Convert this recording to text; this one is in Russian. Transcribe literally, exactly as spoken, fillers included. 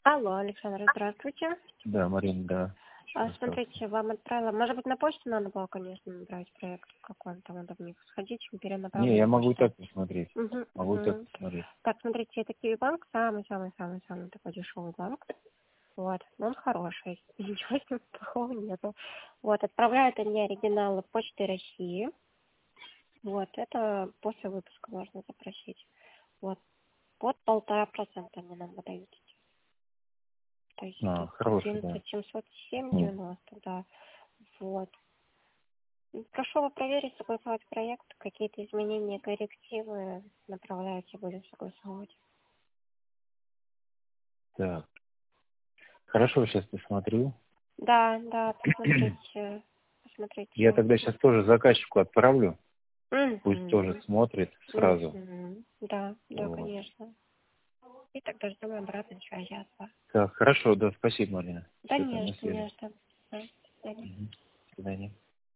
Алло, Александр, здравствуйте. Да, Марина, да. А, смотрите, вам отправила, может быть, на почту надо было, конечно, набрать проект, как он там, надо в них сходить, перенаправлю. Не, я могу и почту. так посмотреть. Угу, Могу и так угу. посмотреть. Так, смотрите, это Киевбанк, самый-самый-самый-самый такой дешевый банк. Вот, но он хороший, ничего с ним плохого нету. Вот, отправляют они оригиналы Почты России. Вот, это после выпуска можно запросить. Вот, под полтора процента они нам выдают. То есть А, тут хороший, да. одиннадцать семьсот семь М. девяносто, да. Вот. Прошу вас проверить, согласовать проект, какие-то изменения, коррективы направляйте, будем согласовывать. Так. Хорошо, сейчас посмотрю. Да, да, посмотрите, Я посмотрите. тогда сейчас тоже заказчику отправлю. Пусть тоже Мгм. смотрит сразу. Мгм. Да, да, Вот. конечно. И тогда ждем обратной связи от вас. Так, хорошо, да, спасибо, Марина. Да Все, не там на что, не связи. что. Да, до свидания. Мгм. До свидания.